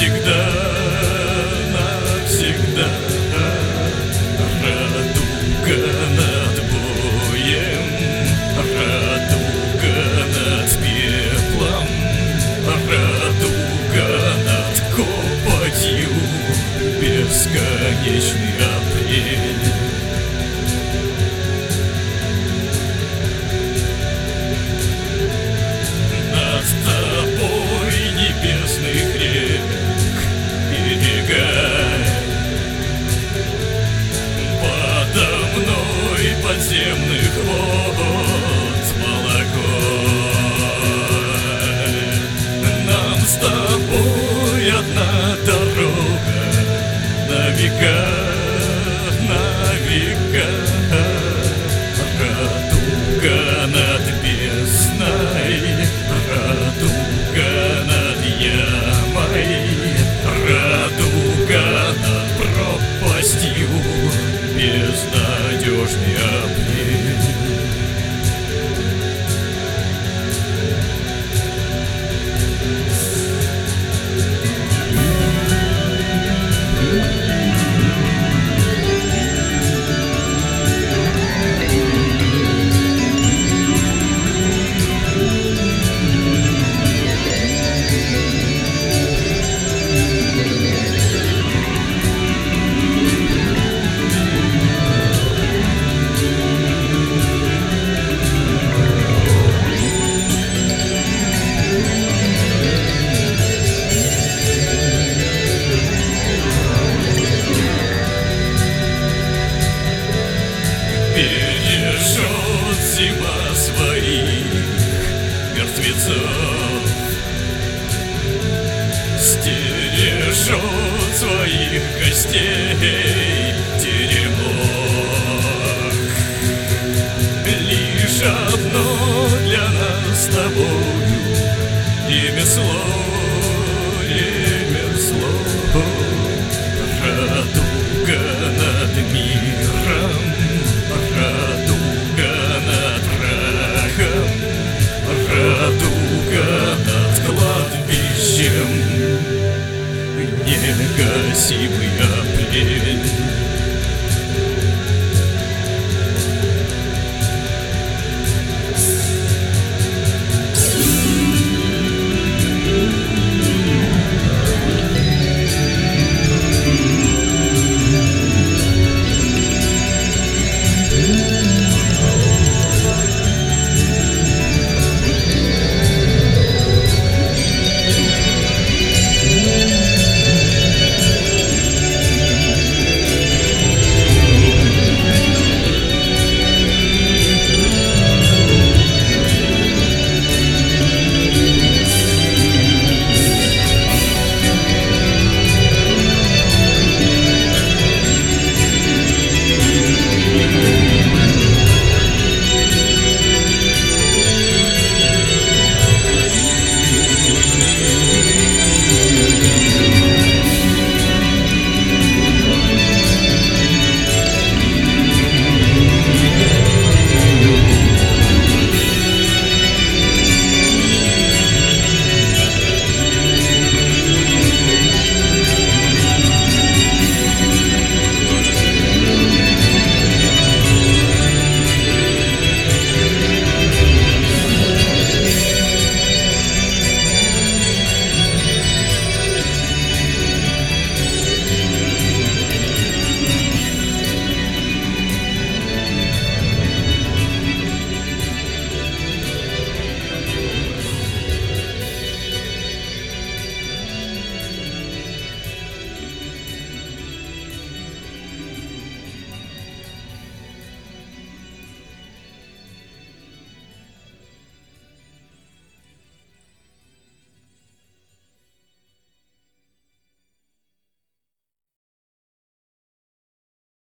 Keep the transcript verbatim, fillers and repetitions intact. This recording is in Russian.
навсегда, навсегда. Радуга над боем, радуга над пеплом, радуга над копотью, бесконечный апрель. Над тобой небесных рек берегай, подо мной подземных вод молокой. Нам с тобой одна дорога на века, на века. Радуга над бездной, радуга над ямой, радуга над пропастью, безнадежный апрель. Бережет зима своих мертвецов, стережет своих гостей теремок. Лишь одно для нас с тобою ремесло, ремесло. Радуга над миром, радуга над рахом, радуга над кладбищем, негасимый апрель.